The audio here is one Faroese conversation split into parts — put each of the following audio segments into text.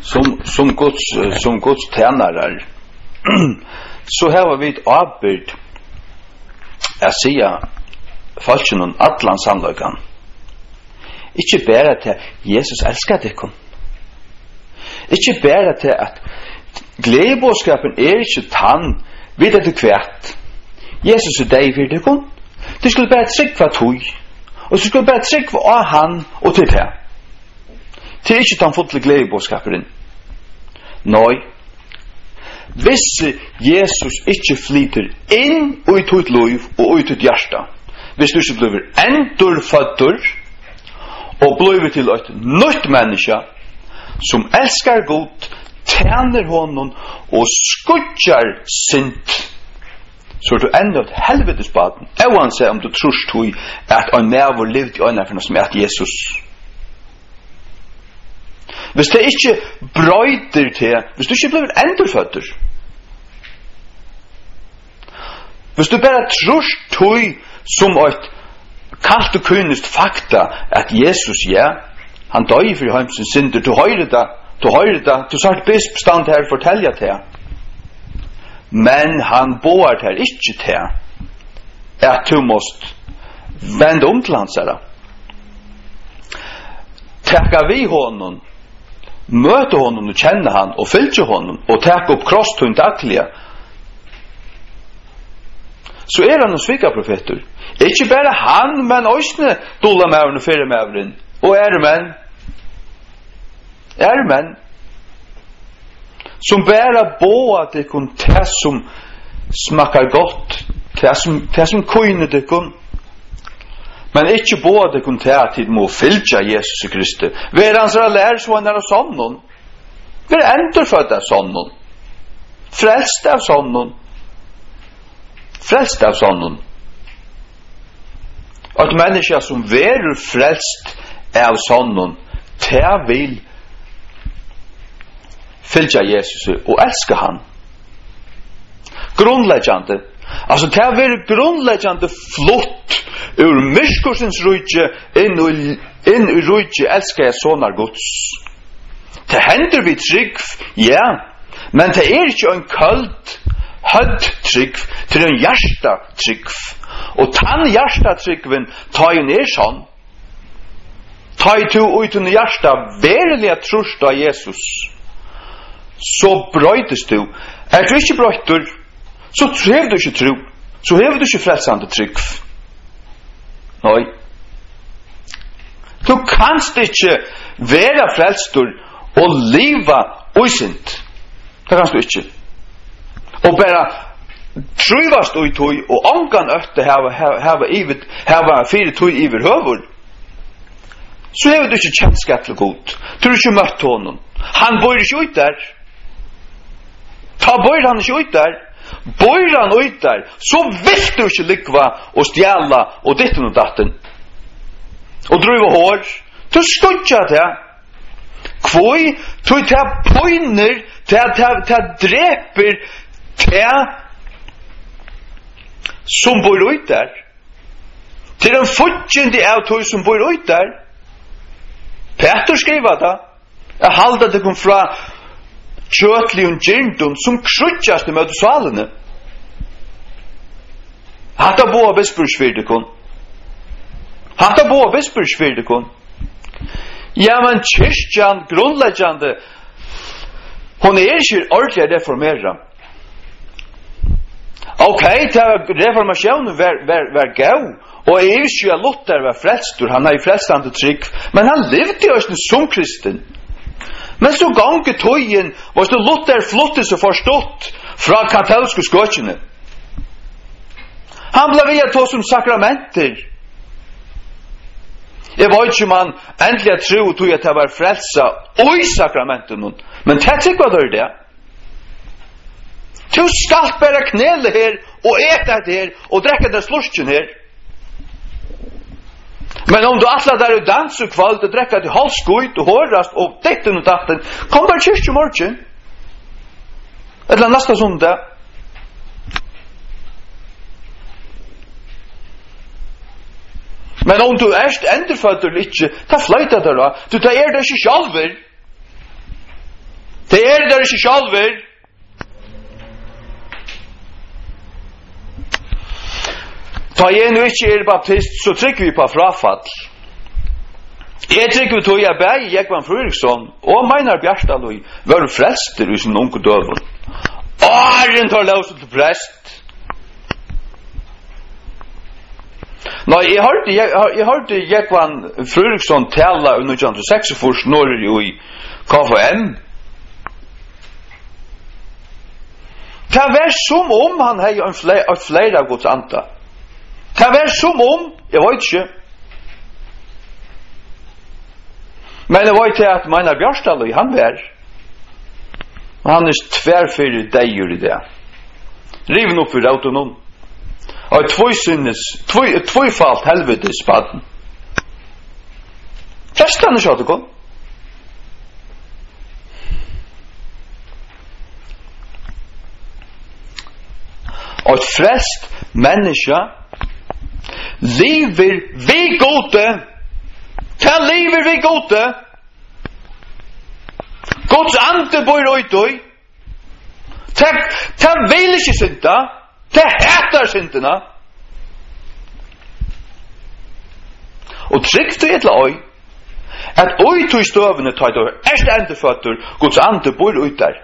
som Guds tjänare så har vi ett avbyrd att säga falskjønnen allan sannløykan. Ikke bare til Jesus elsker dere. Ikke bare til at gledebådskapen ikke tann vid etter kvært. Jesus deg for dere. Du skulle bare trygge tog. Og du skulle bare trygge av han og til det. Til ikke tann fotlig gledebådskapen. Nei. Hvis Jesus ikke flyter inn og i tog liv og i tog hjärsta, hvis du ikke blir endurfødder og blir til et nytt menneske som elskar Gud, tjener honom og skudjar sint, så er du enda et helvetesbaden, oansett om du tror at en nærvår levd i øynene som er Jesus. Hvis det ikke brøyder til, hvis du ikke blir endurfødder, hvis du bare tror som et kallt og kunnest fakta at Jesus, ja, han døy for heimsens synder, du høyrer det, du sagt bestand her fortelja til, men han boar her ikke til at du måst vende om til hans herre. Tekka vi honom, møte honom og kjenne han og fylke honom og tekka opp krosstun dagliga, så er han en svikaprofeter. Ikke bare han, men også dola mævren og fyrre mævren. Og er menn som bare boa dekon det som smakar godt, det som køyner dekon, men ikke boa dekon det at de må fylja Jesus Kristi. Vi er hans lærersvannar av sånnon. Vi er endurfødt av sånnon. Frelst av sånnon. Frelst av sånnon. At mennesker som verur frelst av sånnon, te vil fylgja Jesus og elska han. Grundleggjande. Altså, te vil grundleggjande flott ur myskorsens rujtje inn i rujtje elska jeg sånnar Guds. Te hender vi trygg, ja, men te er ikke en kald hødd trygg til en hjärsta trygg. Og tann hjärsta tryggven tar jo ned sånn. Ta i to ut under hjärsta verilega trust av Jesus. Så brøytes du. Er du ikke brøyter, så hever du ikke tro. Så hever du ikke frelsande trygg. Nei. Du kanst ikke være frelstor og liva usynt. Det kanst du ikke. Og bare truvast ui tui og ongan ötte hava fire tui iver høvur, så hever du ikke kjent skattel god. Du har ikke møtt honom. Han bor ikke ut der. Ta bor han ikke ut der. Bor han ut der, så vil du ikke likva og stjæla og ditten og datten. Og druva hår. Du skudja det. Kvoi, du ta poiner, ta dreper, ta som bor ut der. Til den fortjende av tog som bor ut der. Peter skriver det. Jeg halda det kom fra kjøtlig og gyrdun som krutjast med svalene. Hatta boa bespursvirdekon. Hatta boa bespursvirdekon. Ja, men kyrkjan, grunnleggjande, hon er ikke ordentlig reformera. Ok, reformasjonen var gau, og jeg er ikke Luther var frelstur, han er i frelstande trygg, men han levde jo ikke som kristen. Men så gange tøyen, var det Luther flottet og forstått fra katolske skøtjene. Han ble via tog som sakramenter. Jeg var ikke man endelig tro tog at det var frelsa og i sakramenten, men det tykker var det. Du skal bare knele her, og ete det her, og drekke det slursken her. Men om du atler der og danser kvalt, og drekke det halskuit, og hårdast, og ditten og datten, kom bare kyrkje morgen. Eller næsta sondag. Men om du endurfødder ikke, ta fløyta der da, du tar det ikke sjalver. Det der ikke sjalver. Ta jeg nu ikke baptist, så trykker vi på frafall. Jeg trykker vi tog jeg bæg i Jekvann Frøriksson, og Meinar Bjartaløy var frelster i sin unge døven. Åren tar løs til prest. Nei, jeg hørte Jekvann Frøriksson tala under 1946 når jo i KFM. Det var som om han hei en flere av Guds anta. Det var som om, jeg vet ikke. Men jeg vet til at Meinar Bjartaløy, han var. Han tverrfyrir deier i det. Riven opp for autonom. Og tvøyfalt helvetes baden. Prestene sa det kom. Og et frelst menneske lever vi gode. Ta lever vi gode. Guds ande bor ut. Ta vil ikke synda. Ta hatar syndena. Og trygt du etla oi at oi tog støvene tar du erst endeføtter Guds ande bor ut der.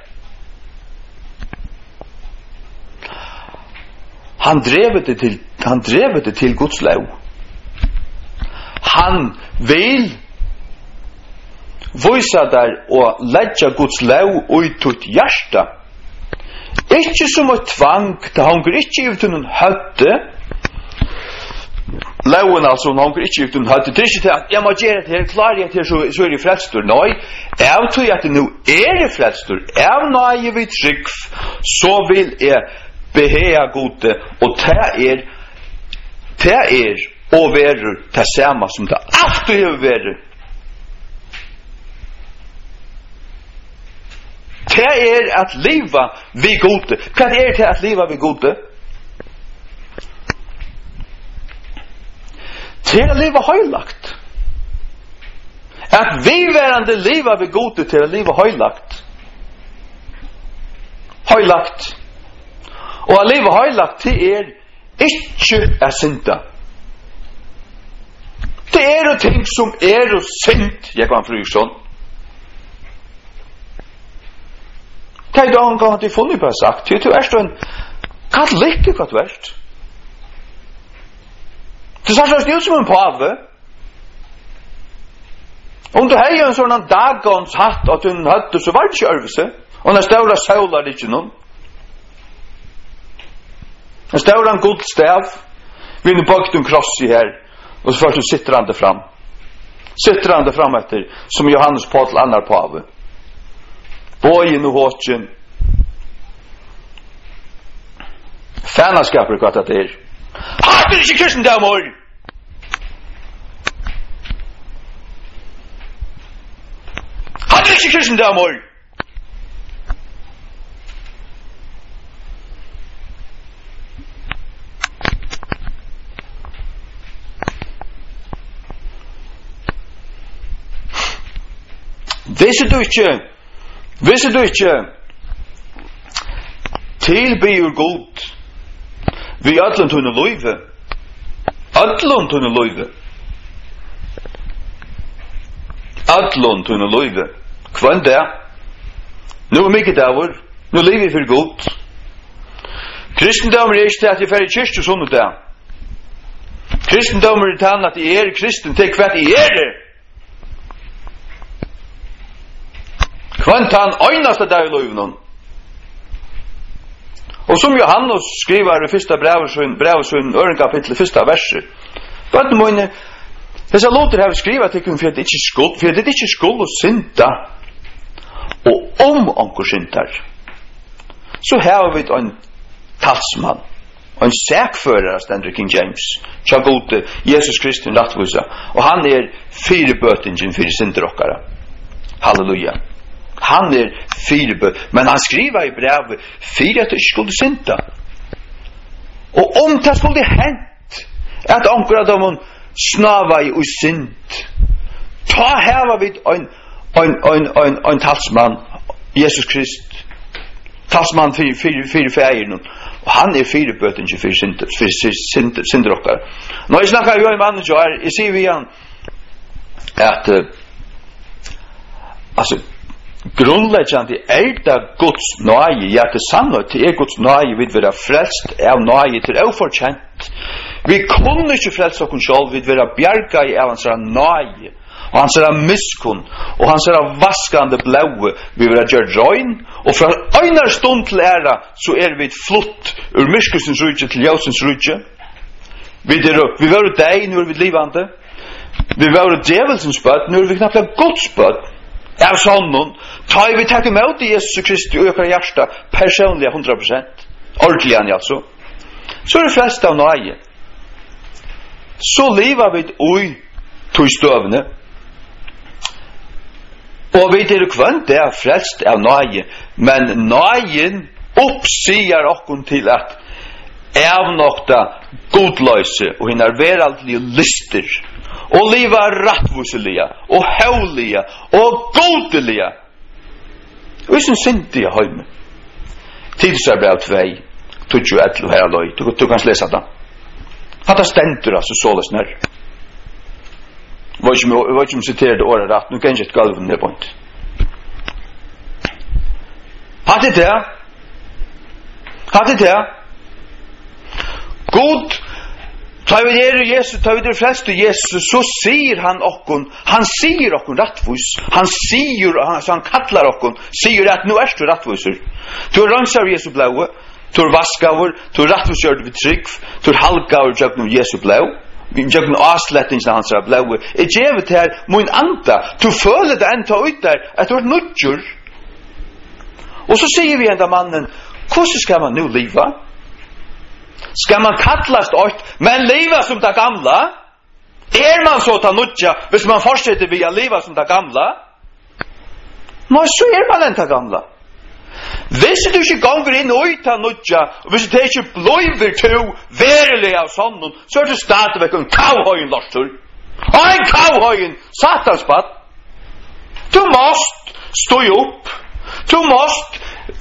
Han drev det til Guds lov. Han vil visa der og leggja Guds lov ut ut hjärsta. Ikke som et tvang, det hanger ikke ut noen høtte. Loven altså, han hanger ikke ut noen høtte. Det er ikke til at jeg må gjøre det her, klarer jeg til så er det frelstor. Nei, jeg tror at det nå er det frelstor. Jeg nøye vi trygg, så vil jeg behea gode, og det er og være det samme som det alltid har vært. Det er at leva vi gode. Hva er det at leva vi gode? Det er å leva høylagt. At vi verande leva vi gode til å leva høylagt. Høylagt. Og å leva høylagt det er ikke er synda. Det er jo ting som er og synd, Jekvann Frøriksson. Det er da han kan ha til funnet på sagt. Du er en katolikk, hva du er. Det er sånn ut som en pave. Om du har en sånn dagans hatt at hun hadde, så var det ikke øvelse. Og den større søler det ikke noen. Den større en god stav. Vi har bakt en kross i her. Og så først så sitter han det fram. Sitter han det fram etter, som Johannes Paul annar pave. Bojen og håtjen. Fanaskaper hva det er. Hatt er ikke kristendamor! Hatt er ikke kristendamor! Visste du ikke tilbyr god vi ætlen tunne løyve ætlen tunne løyve kvann det nu er mykje davor nu lever vi for god kristendommer er ikke til at jeg fer i kyrkje sånn og det kristendommer er til at jeg er kristen til hva jeg er det kvant han øynaste dag i løyvnen. Og som Johannes skriver i første brevsøyn, øren kapittel, første verset. Bøtten mine, disse låter har skrivet til for at det ikke skulle synda. Og onker syndar, så har vi en talsmann, en sækfører, stender King James, tja gode Jesus Kristus rattvisa, og han er firebøtingen for synderokkara. Halleluja. Han er firebøt, men han skriver i brevet fire at det ikke skulle synda. Og om det skulle hent at onker av dem snava i og synd, ta heva vid en talsmann, Jesus Krist. Talsmann för färgen. Och han är fyrböten för synder okkar. Nå jag snackar ju en man så här, jag ser vi han att alltså grundläggande det Guds nåde, ja det sannolikt är Guds nåde vid vara frälst av nåde till oförtjänt. Vi kunde inte frälsa oss själv vid vara bjärga i hans nåde och hans miskunn och hans vaskande blåe vi vara gjort rein och från en stund till ära så är vi flutt ur myskelsens rike till ljusens rike. Vi var dig, nu är vi livande. Vi var djävulsens böt, nu är vi knappt Guds böt. Av sånnon, tar vi tack emot Jesus Kristi och ökar hjärsta personliga 100%. Ordentligen alltså. Så är det flesta av nåje. Så lever vi ui tog stövne. Og vi er kvant det er frelst av nøye, men nøyen oppsier okkon til at avnokta godløse og hinnar veraldlige lister og liva rattvuselige og haulige og godelige og som sinte i høyme tidsarbrev 2 21 og her løy du kan lesa det hatt stendur altså såles nær vad som citerar det året rätt nu kan jag inte gå över det point. Hade det God tar vi det Jesus tar vi det frälst Jesus så säger han säger okkon rättvis han säger han kallar okkon säger att nu är du rättvis du rensar Jesus blå du vaskar du rättvisgör du trygg du halgar jag Jesus blå vi jagn aslettings hans är blå är jävet här mun anta du följer det ända ut där att du är nutjur och så säger vi ända mannen hur ska man nu leva ska man kallas åt men leva som det gamla är man så ta nutja hvis man fortsätter via leva som det gamla men så är man inte gamla hvis du ikke ganger inn og ut av nutja, og hvis du ikke bløyver to verilig av sånn, så er du stadigvæk en kavhøyen lortur. Og en kavhøyen satanspatt. Du måst stå opp. Du måst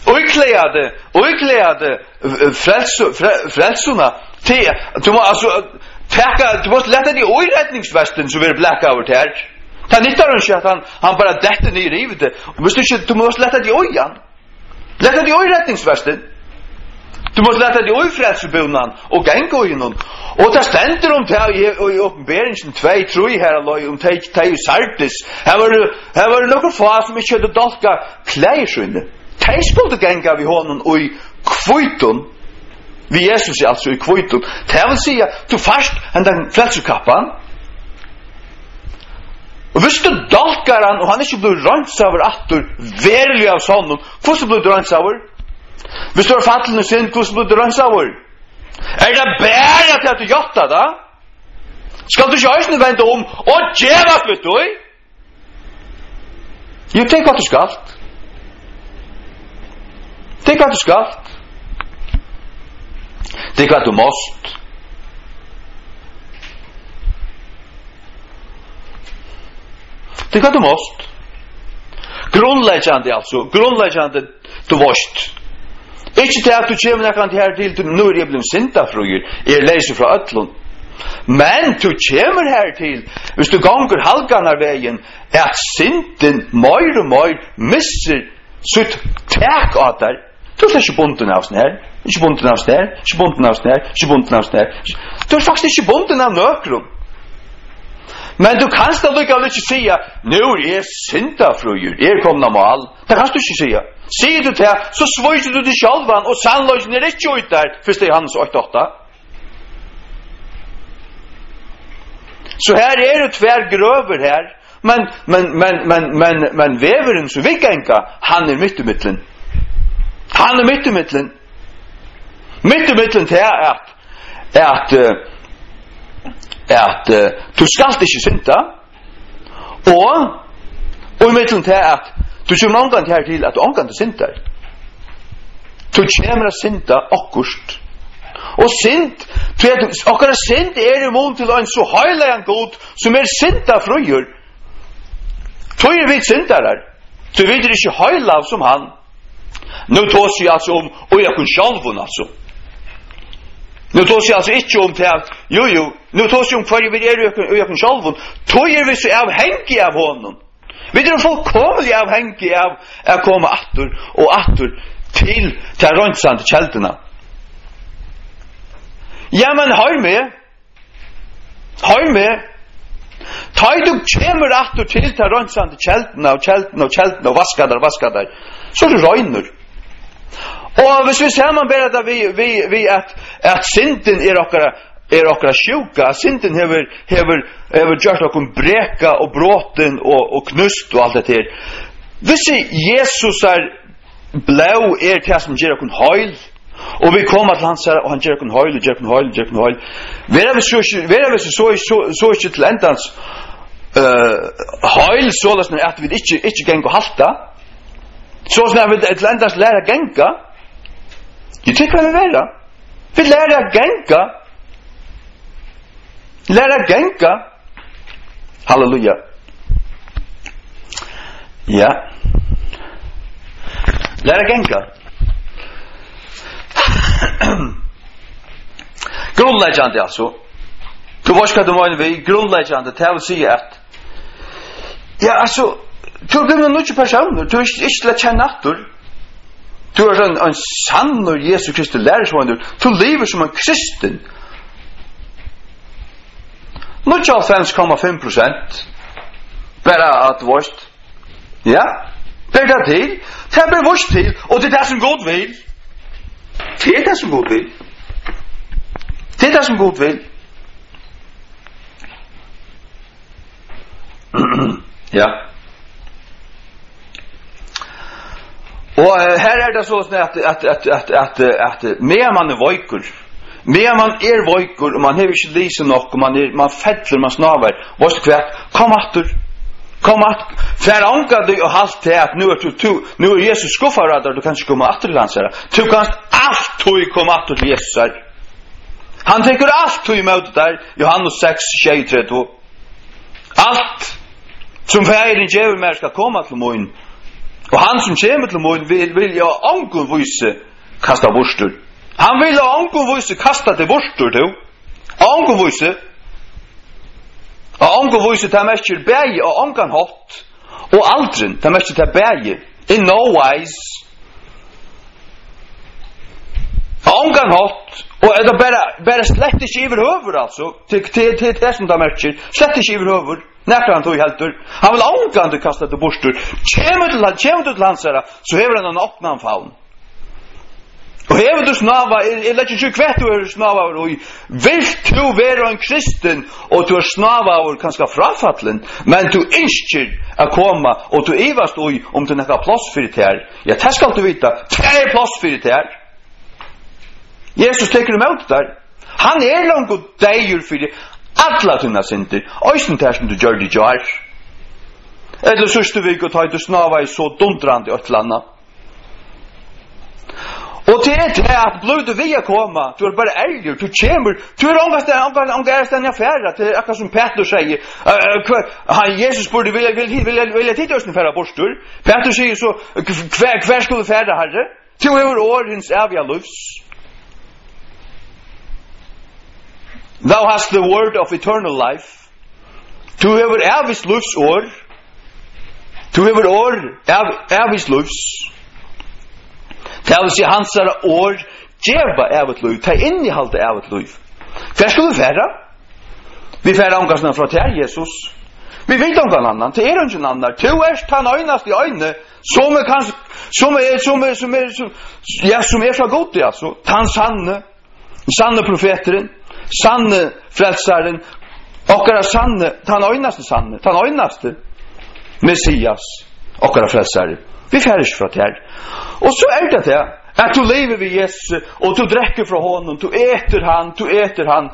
uklede frelsuna til, du må altså du måst lette de øyretningsvesten som vil blekka over til her. Det nytter ikke at han bare dette ned i rivet. Du måst lette de øyene. Letta de øyretningsvesten. Du måste letta de øyfrelsebunnen og ganga i noen. Og det stender om det i åpenberingen 2-3 her om det i Sardis. Her var det noen få som ikke hadde dolka klæsjøyne. De skulle ganga vi honom og i kvøyton. Vi Jesus er altså i kvøyton. Det vil si at du først enn den frelsekappan. Og hvis du dalkar han, og han ikke blir røntsaver atter, verilig av sånn, hvordan blir du røntsaver? Hvis du har fattelig synd, hvordan blir du røntsaver? Er det bare til at du gjør da? Skal du ikke også vente om, og djevas, vet du? Jo, tenk hva du skal. Tenk hva du skal. Tenk hva du måst. Det kan du måst. Grundläggande alltså, grundläggande du måst. Ikke til at du kommer nekkant her til, nu er jeg blevet syndafruer, jeg leser fra ötlun. Men du kommer her til, hvis du ganger halganar veien, at synden mer og mer misser sitt tak av der. Du er ikke bunden av sånn her, ikke bunden av sånn her, ikke bunden av sånn her, ikke bunden av sånn her. Du er faktisk ikke bunden av nøkron. Men du kan da lukka ikke sige, nu er jeg syndafruer, jeg er kommet av mal. Det kan du ikke sige. Sier du det, så svøyser du til sjálvan, og sannløysen er ikke ut der, først i hans 8-8. Så her er det tver grøver her, men veveren som vi genka, han er midt i middelen. Han er midt i middelen. Midt i middelen til at du skal ikke synda, og i middelen til at du kommer omgang her til at du omgang til synder. Du kommer å synda akkurst. Og synd, akkurat synd er imot til en så heilig en god som er synda frøyer. Tror vi syndar her. Så vi är inte höjlav som han. Nu tås jag alltså om och jag kan själv alltså. Nu tås jag alltså inte om det. Jo, nu tås jag om för vi är och jag kan själv. Tojer vi så avhängig av honom. Vi är fullkomligt avhängig av att komma åter till rensande kältorna. Ja, men hör med. Ta du kommer åter till rensande kältorna och vaskar där. Så det regnar. Och hvis vi ser man bara där vi att synden är okra sjuka, synden hever gjort okon breka och bråten och knust och allt det här. Hvis Jesus blå det som ger okon heil, och vi kommer till hans och han ger okon heil. Vera vi så inte till ändans heil sålas när att vi inte gäng och halta. Så när vi till ändans lära gänga. Jag tycker vad vi välja. Vi lära gänga. Halleluja. Ja. Lära gänga. Grundläggande alltså. Du var ska du menar vi grundläggande det vill säga att ja alltså du blir nog inte personer. Du är inte känna att du är en sann och Jesus Kristus lärarsvånd. Du lever som en kristen. 95,5% bara att vårt. Ja? Det är till. Det blir vårt till. Och det är det som God vill. Det är det som God vill. Det är det som God vill. Ja. Och här är det så att mer man är vojkur, mer man är vojkur och man har inte lysen nog och man fettler, man snavar, vad ska kvärt, kom att för anka dig och halt det att nu är Jesus skuffad där du kanske komma att till hans här. Du kan allt du komma att till Jesus här. Han tänker allt du emot där Johannes 6:23. Allt som färgen ger mer ska komma till mig. Och han som kommer till mig vill jag angon vise kasta borstur. Han vill angon vise kasta det borstur då. Angon vise. Och angon vise tar mest berg och angon hot. Och aldrin tar mest till berg. In no wise. Angon hot. Och är det bara slett inte överhuvud alltså. Till det som tar mest. Slett inte överhuvud. När han tog helt ur. Han vill angående kasta det borstur. Kommer du till hans här, så hever han en öppnan faun. Och hever du snava, eller inte kvett du är snava och vill du vara en kristen och du är snava och kanske frafattlen, men du inskir att komma och du ivast om du nekar plats för det här. Ja, det ska du vita. Det är plats för det här. Jesus teker emot där. Han är långt och dejer för det. Alla tunna synder. Östen där som du gör det jar. Eller sørste vik og ta du snava i så dundrande ötlanda. Och det är att blodet via komma. Du är bara älger. Du kommer. Du är ångast jag färra. Det är akkurat som Petrus säger. Jesus borde vilja titta oss färra borstur. Petrus säger så. Kvär skulle färra herre. Till över årens eviga livs. Thou hast the word of eternal life. Du hever evigt livs år. Du hever år evigt livs. Det vil si hansara år djeva evigt liv. Ta innehalde evigt liv. Hver skulle vi færa? Vi færa omgangsna fra til Jesus. Vi vet omgang annan. Det er ingen annan. Du tan øynast i øyne som er fra god, altså. Tan sanne profeteren. Sanne frälsaren okkara sanne tan øynaste Messias okkara frälsare. Vi färdig från det här. Och så är det att du lever vid Jesus och du dricker från honom, du äter han.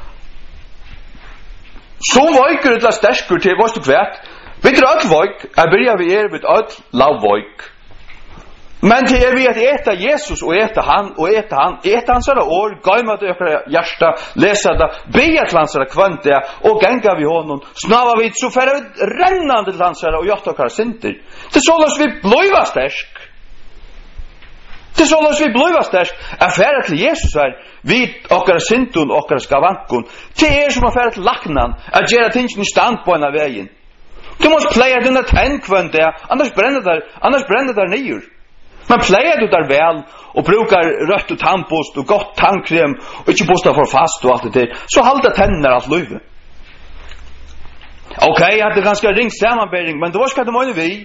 Så vojker det stärker till vad du vet. Vi drar ett vojk, jag börjar vid vid ett lavvojk. Men till vi att äta Jesus och äta han så där år gaima det hjärta läsa det be att lansera kvante och gänga vi honom snava vi så för rännande lansera och jag tar synter det så lås vi blöva stärk det så lås vi blöva stärk affärer till Jesus här vi och syntun och skavankon det som affärer till lacknan att göra tingen i stand på en vägen du måste playa den att kvante annars bränner där nyr. Man plejer du där väl och brukar rött och tandpost och gott tandkrem och inte posta för fast och allt det där. Så halda tänderna allt löve. Okej, jag hade ganska ring sammanbäring, men då ska det måne vi.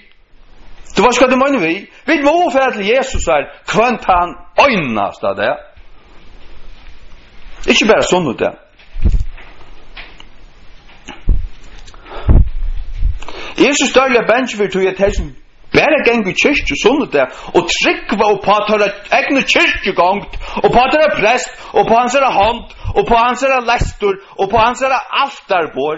Vi må för att Jesus är kvant han ögnast av det. Inte bara sånt det. Jesus dörliga benchver tog jag till bara gänga i kyrkju sundet och tryckva och på att ha egna kyrkjugångt och på att ha präst och på hans hand och på hans lästor och på hans altarbord.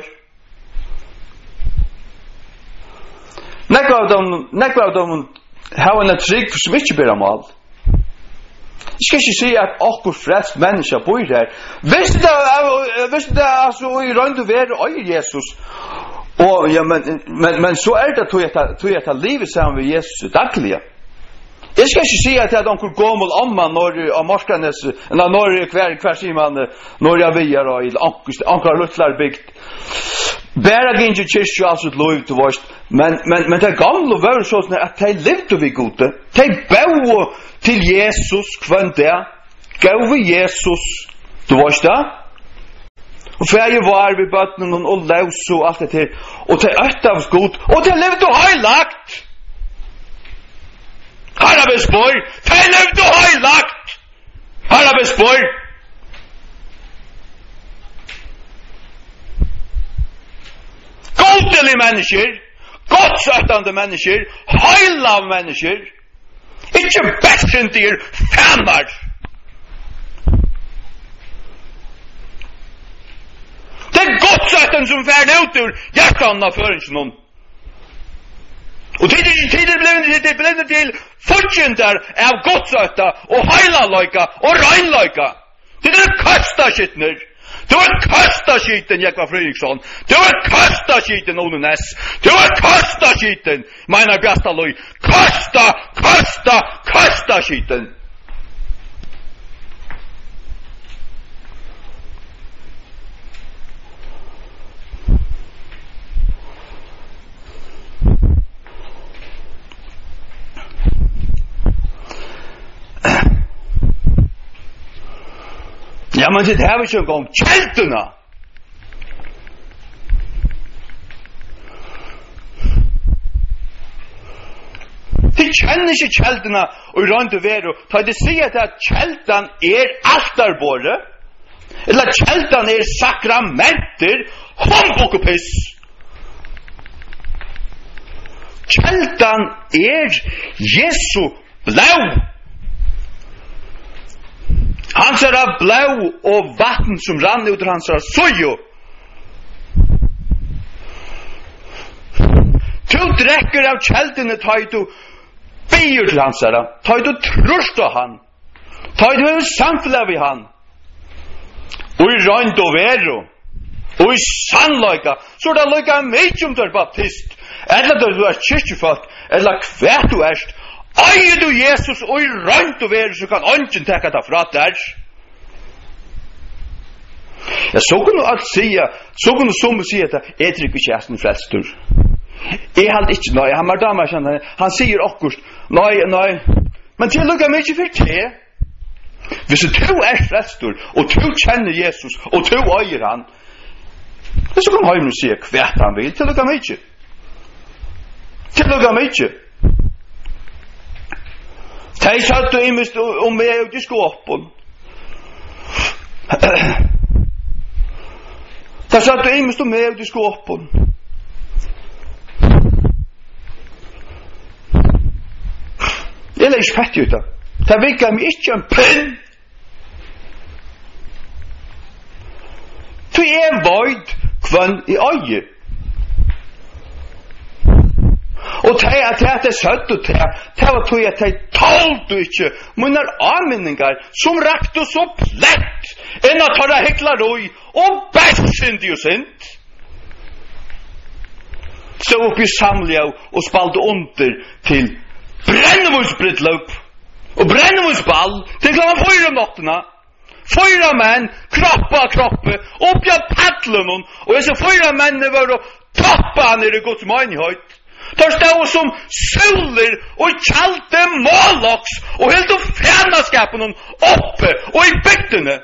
Nekva av dem har en trygg som inte ber om allt. Jag ska inte säga att okkur frälst människa bor där. Visst det alltså i rönt och värld och Jesus. Och ja men så är det tog jag ta livet sammen med Jesus dagliga. Jag ska inte säga att jag onkel gammal amma när av Marskanes när kvar siman när jag viar och i ankar lutlar byggt. Bara ginge kyrkja alltså ett lov till vårt men det gamla var så att de levde vi gode. De bau till Jesus kvante. Gav vi Jesus. Du varst det? Och färger var vi bötnen och lös och allt det till. Och till öttavs god. Och till levt och heilagt. Harabesborg. Till levt och heilagt. Harabesborg. Godelig människor. Godtsöttande människor. Heilav människor. Inte bättre fannar. Det är godsätten som färd ut ur hjärtan av förrän. Och tider blev det till fortjäntar av godsätta och heilalöjka och reinlöjka. Det är kastaskittner. Du är kastaskitten, Jekva Fredriksson. Du är kastaskitten, Ole Ness. Du är kastaskitten, mina gastalöj. Kastaskitten. Ja, men det här var ju en gång kälterna. Det känner sig kälterna och runt och vero. Ta det säga att kältan är altarborre. Eller kältan är sakramenter. Humbug och piss. Kältan är Jesu blå. Han ser av blå och vatten som rann ut ur hans sojo. Du dräcker av kältene, ta du bier till hans herra. Ta du tröst av han. Ta du samfälla vid han. Och i rönt och vero. Och i sannlöjka. Så det lykka mig om du är baptist. Eller du är kyrkjefolk. Eller kvärt du erst. Æger du Jesus og i rønt og vere så kan ønsken tekka det fra der. Ja, så kunne alt sige, så kunne som sige at jeg trykker kjæsten frelstur. Jeg halt ikke, nei, han var damer kjenne, han sier akkurst, nei, men til lukka meg ikke for det. Hvis du er frelstur, og du kjenner Jesus, og du øyer han, så kan han si hvert han vil, til lukka meg ikke. Til lukka meg ikke. Tei satt du imist om meg ut i skåpen. Tei satt du imist om meg ut i skåpen. Jeg leis fett ut da. Tei vikar mig ikke en pinn. Tu er void kvann i øye. Og det søtt og det var tog at det tålt du ikke munner avminningar som rakt og så plett enn at ha heklar og bæsint jo sint. Så opp i samlia og spalte under til brennevågsbrittløp og brennevågsball til klokken 4 om nattena. 4 menn, kroppe, opp i paddlen og disse 4 mennene var og toppa nere i Guds menighet. Der stod som soler og kjalte måloks og helt og fjernskapen oppe og i bygdene.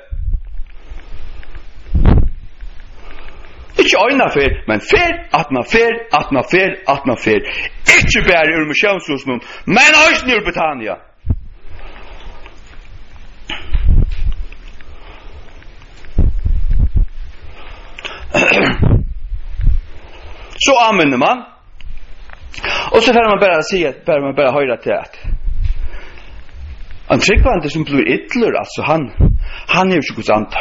Ikke øyne fer, men fer, atna fer. Ikke bare ur misjonshusen, men også ur Betania. Så anvender man. Och så får man bara säga att man bara höra till att han tryckvande som blir ytterligare, alltså han är ju så sant.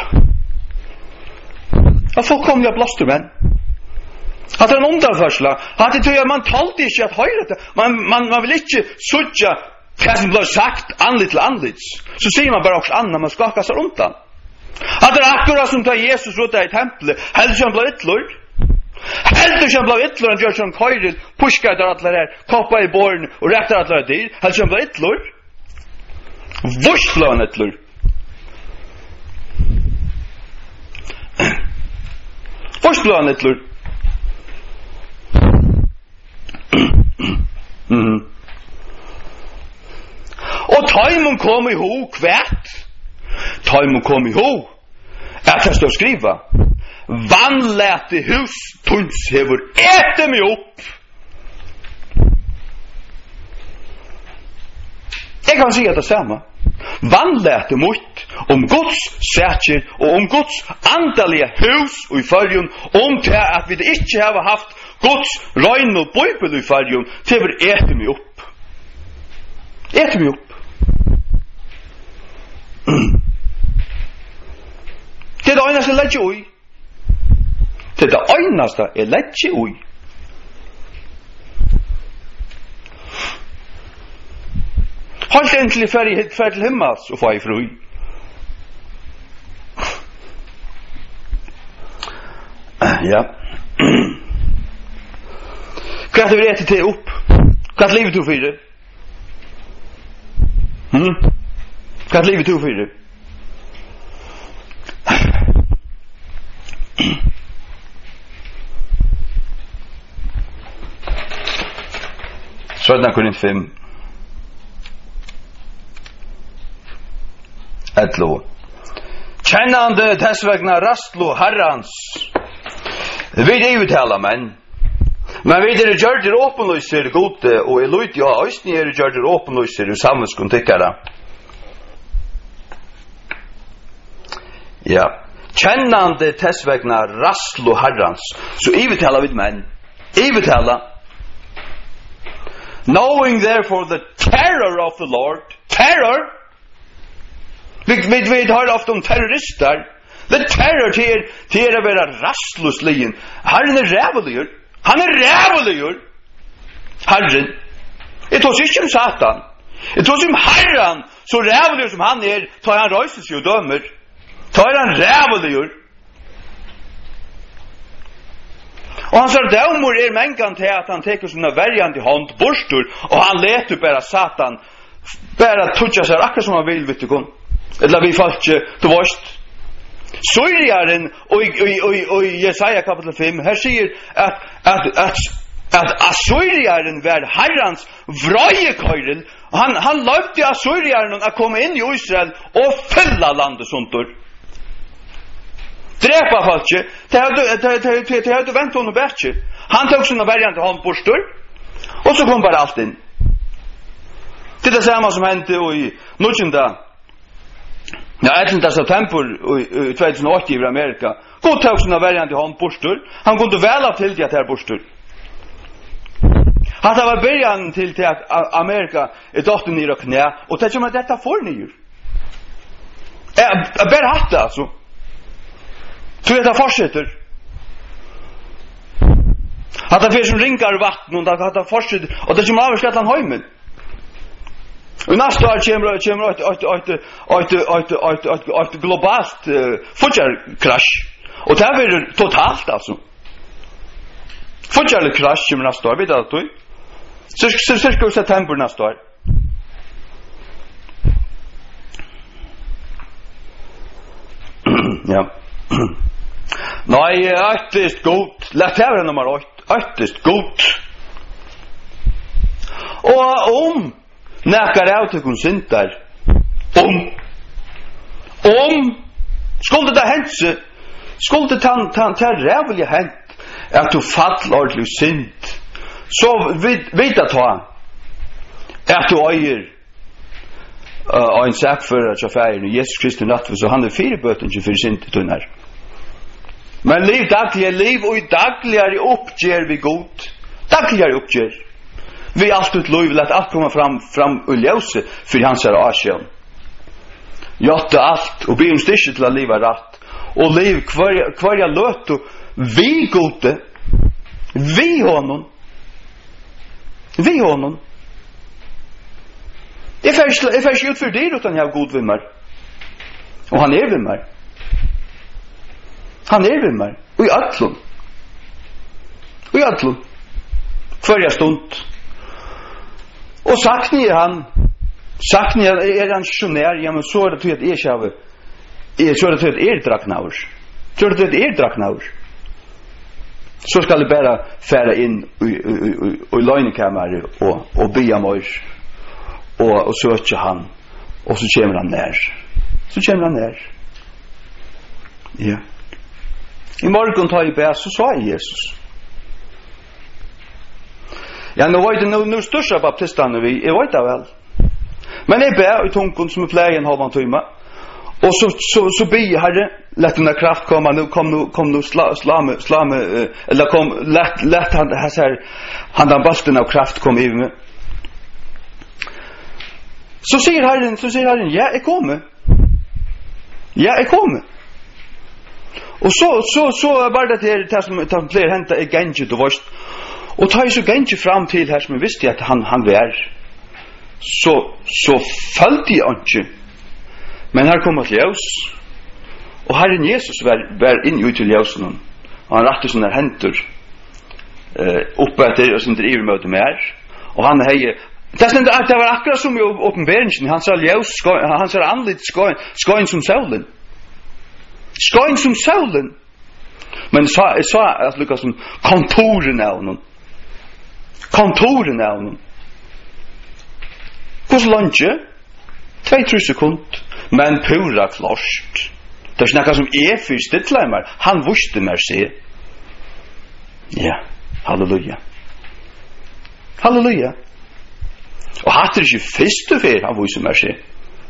Och så kom jag blåster men. Att en undanförsla, hade det ju man talade inte att höra det. Man vill inte söka det som blir sagt anligt. Så säger man bara också annan man skakar sig runt den. Att det är akkurat som tar Jesus runt i templet, helst han blir ytterligare. Heldur sem blá illur and gjør som køyril, puskar der allar her, koppa i born og rektar allar dyr. Heldur sem blá illur. Vurslan illur. Vurslan illur. Og tøymon kom i ho kvært. Tøymon kom i ho. Det står skriva. Vannlete hus tunns hever ete mig upp. Jeg kan si det samme. Vannlete mot Guds sætjer og Guds andalige hus i fyrjun til at vi ikke har haft Guds røgn og bøybel i fyrjun til hever ete mig upp. Ete mig upp. Det det eneste lett jo i. Det det øyneste lett jo i. Halt endelig fer til himmels og få i fru. Ja. Hva er det vi etter til opp? Hva er livet du fyrir? Hva er livet du fyrir? Södna Korint 5 11 Kjennande tessvegna rastlo herrans vid uttala men vi gjør åpenløyser gode og lyd ja, òsni gjør åpenløyser i samvetskon tykkara. Ja, kjennande tessvegna rastlo herrans så uttala vid men uttala knowing therefore the terror of the Lord. Terror? Vi har ofta om terrorister. The terror til å være rastløsligen. Herren ræveligur. Han ræveligur. Herren. Jeg tror ikke om Satan. Jeg tror ikke om Herren så ræveligur som han tar han røyses jo dømer. Tar han ræveligur. Og han sa dømur mengan til at han teker sånne verjande hånd borstur, og han leter bare Satan bare tutja seg akkurat som han vil, vet du kun. Eller vi falt ikke til vorst. Syrjaren og i Jesaja kapitel 5, her sier at Assyrjaren var herrans vrøyekøyrel. Han løpte Assyrjaren å komme inn i Israel og fylla landet såntor. Drepa falske, det hadde vent honom bætje. Han tog sånne verjande håndborstor, og så kom bare alt inn. Det det samme som hendte i 11. september i 2008 i Amerika. God tog sånne verjande håndborstor. Han kunde vela til det her borstor. Han var början til at Amerika dotter nere og knä, og det som dette får nyer. Bare hatt det, altså. Så det fortsätter. Att det finns som ringar vatten och att det fortsätter och det kommer överskatta han höjmen. Och nästa år kommer ett globalt futjarkrasch. Och det här blir totalt alltså. Futjarkrasch kommer nästa år, vet du det? Cirka september nästa år. Ja. Nej, ytterst god. Lätt här nummer 8. Ytterst god. Och näkar av till konsintar. Skulle det hänt sig? Skulle det ta rävliga hänt att du fall ordentlig synd? Så vet att ha att du öjer en sak för att chauffören Jesus Kristus nattvis så han är fyrböten för synd till här. Men liv och dagligare uppger vi god. Dagligare uppger. Vi allt ut lov att allt komma fram och ljuset för hans är asken. Jotta allt och be om stisch till att leva rätt. Och liv kvarja löt vi gode. Vi honom. Det är ut för det utan jag god vimmar. Och han är vimmar. Och i allon. Kvarja stund. Och sagt ni han är han missionär, ja men så är det till att erkänna. Så är det till att draknaur. Så ska det bara färra in i lögnekammare och be om oss och söka han och så kommer han ner. Ja. I morgon tar jag bär så sa Jesus. Ja, nu var det nu största baptistarna vi, jag vet det väl. Men jag bär i tunken som fler än halvan timme. Och så be Herre, lätt den kraft komma nu, kom nu slame eller kom lätt han den basten av kraft kom i mig. Så säger Herren, ja, jag kommer. Och så var det som fler hämta i genget och vart. Och tar ju så genget fram till här som jag visste att han var. Så följde jag inte. Men här kom ett ljus. Och Herren Jesus var in ut till ljusen. Och han rattade sådana händer uppe efter och sånt drivmöte med här. Och han hej. Det var akkurat som i uppenbarelsen. Han sa ljus, han sa andligt skoin som solen. Skoin som solen. Men jag sa att lyckas som kontoren av honom. Hur så långt? 2-3 sekunder. Men pura klart. Det snackar som fyrst tilllämmar. Han visste mer se. Ja, halleluja. Og hatt det ikke første fer han viser mer seg.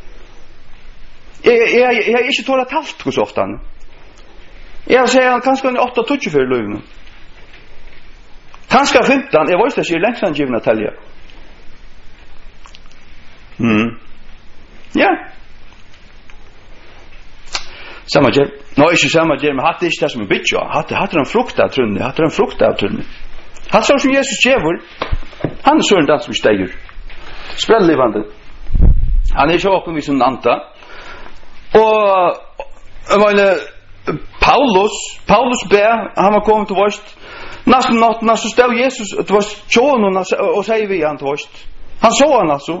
Jeg har ikke tålet talt hos ofte. Jeg sier han kanskje han 8-20 for løyene. Kanskje 15, jeg vet ikke lengst han givende telje. Ja. Samma gjer. Nå, ikke samma gjer, men hatt det ikke det som er bytja. Hatt det en frukt av trunni. Han så som Jesus djevor. Han er søren den som steier. Sprellivande. Han er ikke åpen vid som nanta. Og jeg mener Paulus ber, han var kommet til vårt. Nesten natten så stod Jesus til vårt tjånen og sier vi han til vårt. Han så han altså.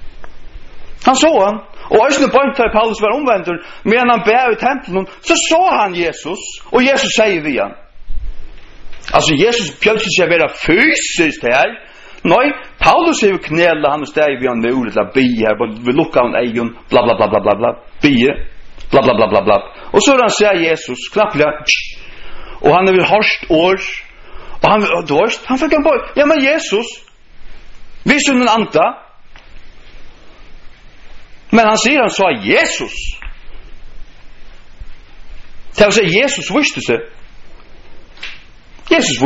Og Øystein Bønt til Paulus var omvendt, men han ber i tempelen, så han Jesus, og Jesus sier vi han. Altså Jesus bjølte seg være fysisk her. Nei, Paulus er jo knælet, han steg vi han med ordet til å be her, vi lukker han egen, bla bla bla bla bla bla, be, bla bla bla bla bla. Og så han sier Jesus, knappelig, og han er vel hørst år, og han fikk en bøy, ja men Jesus, vis hun en anta, men han sier han sa Jesus. Til å si Jesus visste seg. Jesus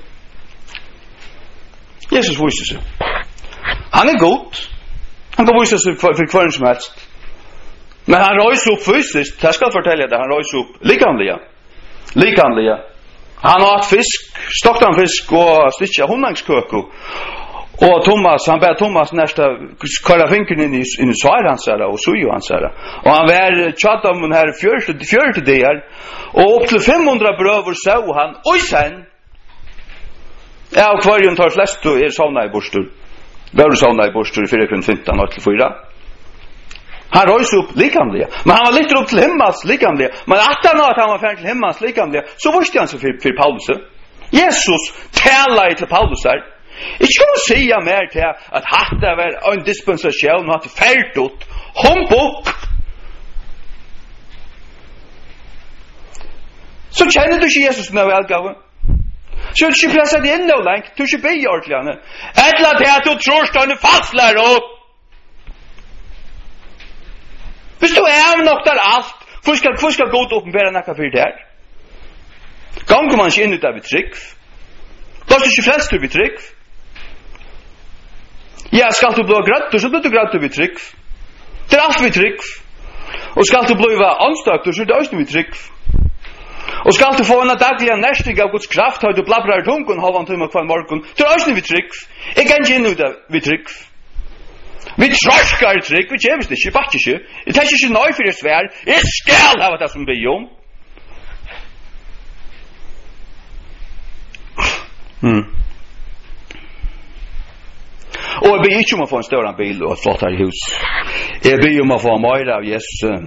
visste seg. Han er god. Han kan vise seg for hver som helst. Men han røys opp fysisk. Jeg skal fortelle det. Han røys opp likanlige. Han åt fisk, stoktan fisk och stitcha hundangskök. Och Thomas, han bär Thomas nästa köra finken in i svar hans där och så ju hans där. Och han var chatta om den här fjärde där och upp till 500 bröder så han. Oj sen. Ja, och kvarjon tar flest och sauna i borstur. Var sauna i borstur i 4:15 och till 4. Han röjs upp likamliga. Men han var lite upp till himmels likamliga. Men att han var färdig till himmels likamliga, så visste han sig för Paulus. Jesus talar till Paulus här. Jag skulle säga mer till att hatta var en dispensation och att färdigt humbug. Så känner du inte Jesus med välgåvan. Så du inte pressa dig ännu länge. Du inte be ordentligt. Ätla till att du tror att du fastlar upp. Hvis du nok der alt, hvor skal gå til å åpenbære noe for det her? Ganger man ikke inn ut av et trygg? Da er du ikke frelst av et trygg? Ja, skal du bli grønt, så blir du grønt av et trygg. Det er alt ved trygg. Og skal du bli anstøkt, så er det også ved trygg. Og skal du få en daglig nærsting av Guds kraft, har du blabrar tungen, halvann time hver morgen, det er også ved trygg. Jeg kan ikke inn ut av et trygg. Vi traskar trygg, vi kjemist ikke, bakk ikke. Jeg tenker ikke nøy for det svær. Jeg skal ha det som blir om. Og jeg ber ikke om å få en større bil og et flottere hus. Jeg ber om å få mer av Jesus.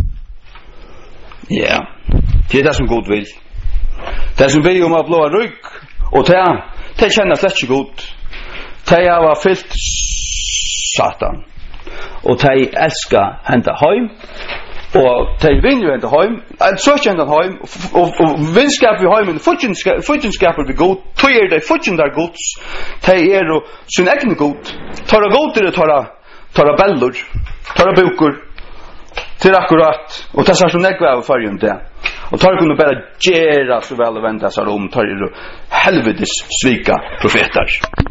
Ja, det er det som Gud vil. Det som ber om å blå rygg, og det kjenner slett ikke godt. Det har fyllt Satan. Og de elsker hente heim. Og de vinner hente heim. Så ikke hente heim. Og vinskap i heimen. Futjenskap er god. Tøy er de futjen der gods. De er jo sin egen god. Tar goder tar bellur. Tar bukur. Til akkurat. Og det er så nekve av fargen det. Og tar kunne bare gjøre så vel og vente seg om. Tar helvetes svika profeter.